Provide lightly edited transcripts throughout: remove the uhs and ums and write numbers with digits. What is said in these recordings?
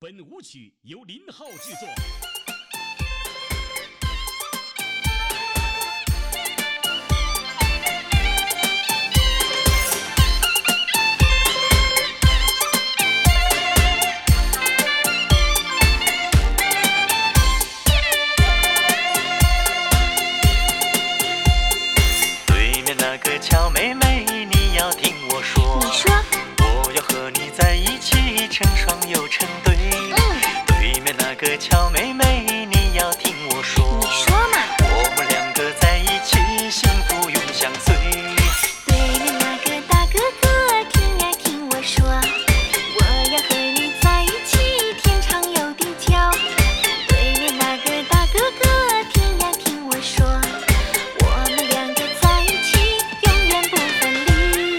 本舞曲由林浩制作。 对面那个俏妹妹，你要听我说。 你说。 我要和你在一起，成双又成对。对面那个俏妹妹，你要听我说。 你说嘛。 我们两个在一起，幸福永相随。 对面那个大哥哥，听呀听我说，我要和你在一起，天长有地久。对面那个大哥哥，听呀听我说，我们两个在一起，永远不分离。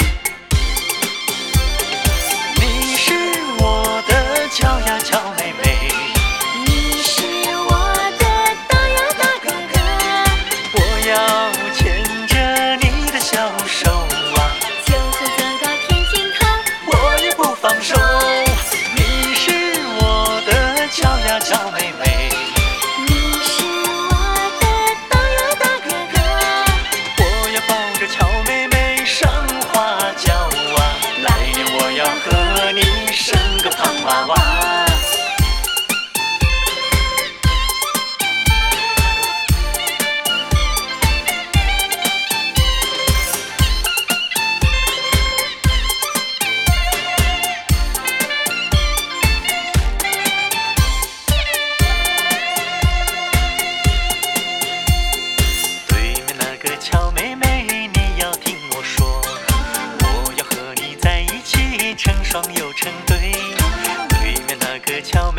你是我的俏呀俏妹妹， 你是我的大呀大哥哥， 我要牵着你的小手啊， 就算走到天尽头， 我也不放手。你是我的俏呀俏妹妹， 你是我的大呀大哥哥， 我要抱着俏妹妹上花轿啊，来年我要和你生个胖娃娃。对面那个俏妹妹，你要听我说，我要和你在一起，成双又成对。对面那个俏